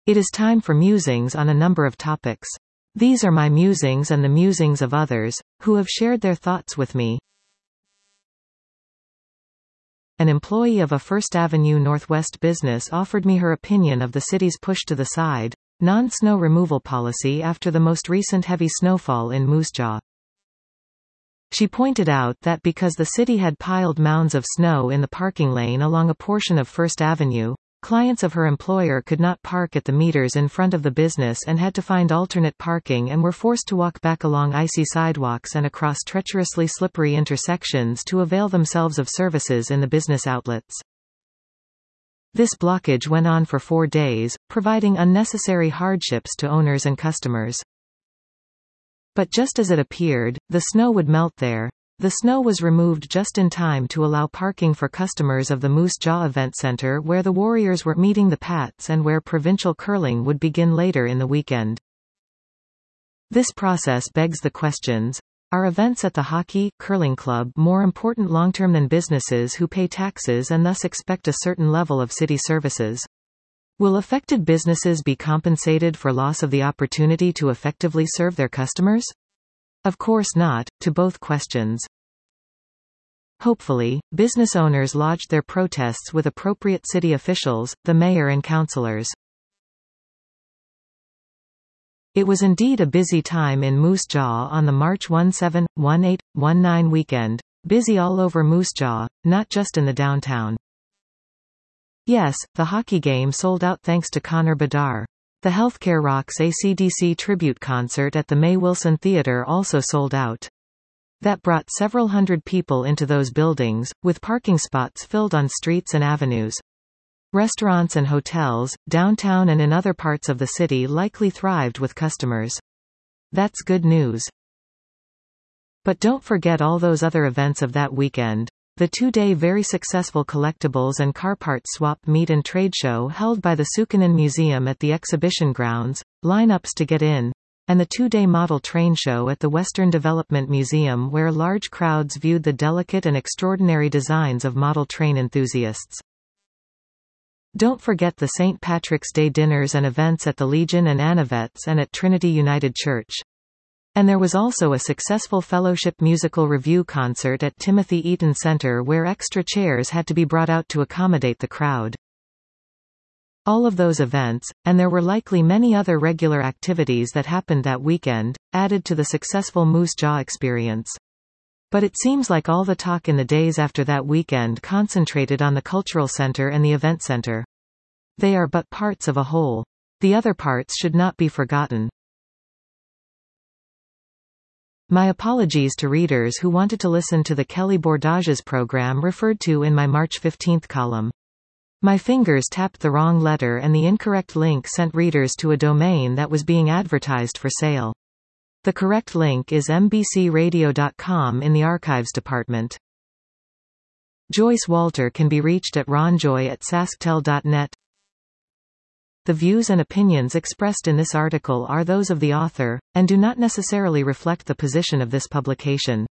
It is time for musings on a number of topics. These are my musings and the musings of others, who have shared their thoughts with me. An employee of a First Avenue Northwest business offered me her opinion of the city's push-to-the-side, non-snow removal policy after the most recent heavy snowfall in Moose Jaw. She pointed out that because the city had piled mounds of snow in the parking lane along a portion of First Avenue, clients of her employer could not park at the meters in front of the business and had to find alternate parking and were forced to walk back along icy sidewalks and across treacherously slippery intersections to avail themselves of services in the business outlets. This blockage went on for 4 days, providing unnecessary hardships to owners and customers. But just as it appeared, the snow would melt there. The snow was removed just in time to allow parking for customers of the Moose Jaw Event Center, where the Warriors were meeting the Pats and where provincial curling would begin later in the weekend. This process begs the questions: are events at the hockey, curling club more important long-term than businesses who pay taxes and thus expect a certain level of city services? Will affected businesses be compensated for loss of the opportunity to effectively serve their customers? Of course not, to both questions. Hopefully, business owners lodged their protests with appropriate city officials, the mayor and councillors. It was indeed a busy time in Moose Jaw on the March 17-18-19 weekend. Busy all over Moose Jaw, not just in the downtown. Yes, the hockey game sold out thanks to Connor Bedard. The Healthcare Rocks AC/DC tribute concert at the May Wilson Theatre also sold out. That brought several hundred people into those buildings, with parking spots filled on streets and avenues. Restaurants and hotels, downtown and in other parts of the city likely thrived with customers. That's good news. But don't forget all those other events of that weekend. The 2-day very successful collectibles and car parts swap meet and trade show held by the Sukkonen Museum at the exhibition grounds, lineups to get in, and the 2-day model train show at the Western Development Museum, where large crowds viewed the delicate and extraordinary designs of model train enthusiasts. Don't forget the St. Patrick's Day dinners and events at the Legion and Anavetts and at Trinity United Church. And there was also a successful Fellowship Musical Review concert at Timothy Eaton Center where extra chairs had to be brought out to accommodate the crowd. All of those events, and there were likely many other regular activities that happened that weekend, added to the successful Moose Jaw experience. But it seems like all the talk in the days after that weekend concentrated on the Cultural Center and the Event Center. They are but parts of a whole. The other parts should not be forgotten. My apologies to readers who wanted to listen to the Kelly Bordages program referred to in my March 15 column. My fingers tapped the wrong letter and the incorrect link sent readers to a domain that was being advertised for sale. The correct link is mbcradio.com in the archives department. Joyce Walter can be reached at ronjoy@sasktel.net. The views and opinions expressed in this article are those of the author, and do not necessarily reflect the position of this publication.